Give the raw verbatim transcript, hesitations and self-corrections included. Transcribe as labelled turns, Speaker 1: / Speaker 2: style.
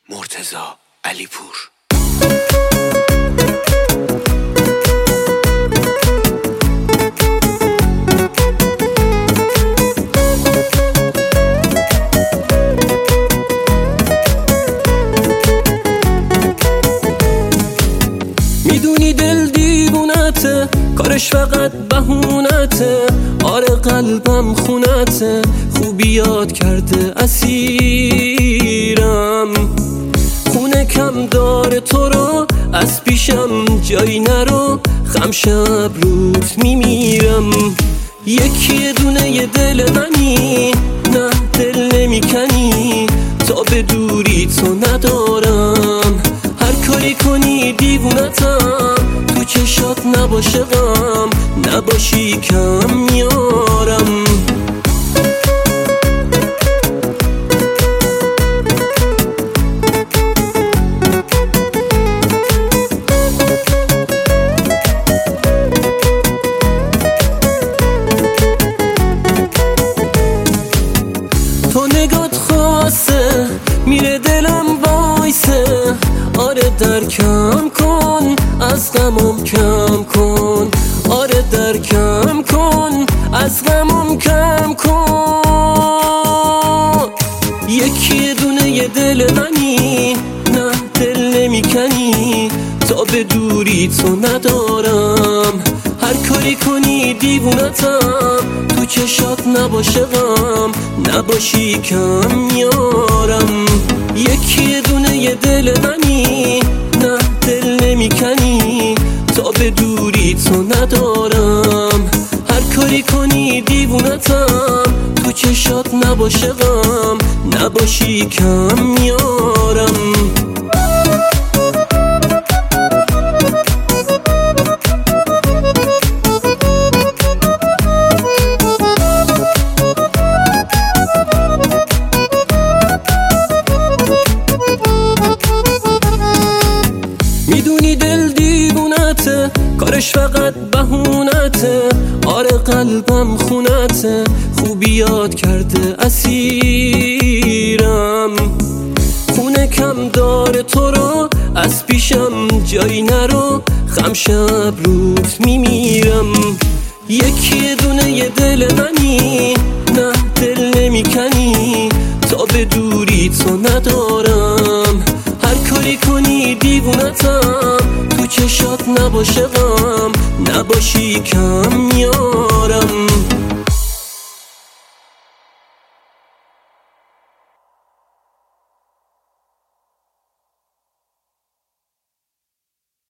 Speaker 1: مرتضی علیپور.
Speaker 2: میدونی دل دیوونته، کارش فقط بهونته. آره قلبم خونته، خوبی یاد کرده اسیرم. خونه کم داره تو رو، از پیشم جایی نرو. خم شب روت میمیرم. یکی دونه ی دل منی، نه دل نمیکنی. تا به دوری تو ندارم، هر کاری کنی دیوونتم. تو چشات نباشه غم، نباشی کم میارم. تو نگات خاصه، میره دلم وایسه. آره درکم کن، از غمم کم کن. آره درکم کن، از غمم کم کن. یکی دونه ی دل منی، نه دل نمیکنی. تا به دوری تو ندارم، هر کاری کنی دیوونتم. تو چشات نباشه غم، نباشی کم میارم. یکی دونه ی دل منی، نه دل نمیکنی. تا به دوری تو ندارم، هر کاری کنی دیوونتم. تو چشات نباشه غم، نباشی کم میارم. میدونی دل دیوونته، کارش فقط بهونته. آره قلبم خونته، خوبی یاد کرده اسیرم. خونه کم داره تو رو، از پیشم جایی نرو. خم شب روت میمیرم. یکی دونه ی دل منی، نه دل نمیکنی. تا به دوری تو ندارم، هر کاری کنی دیوونتم. تو چشات نباشه غم، نباشی کم میارم.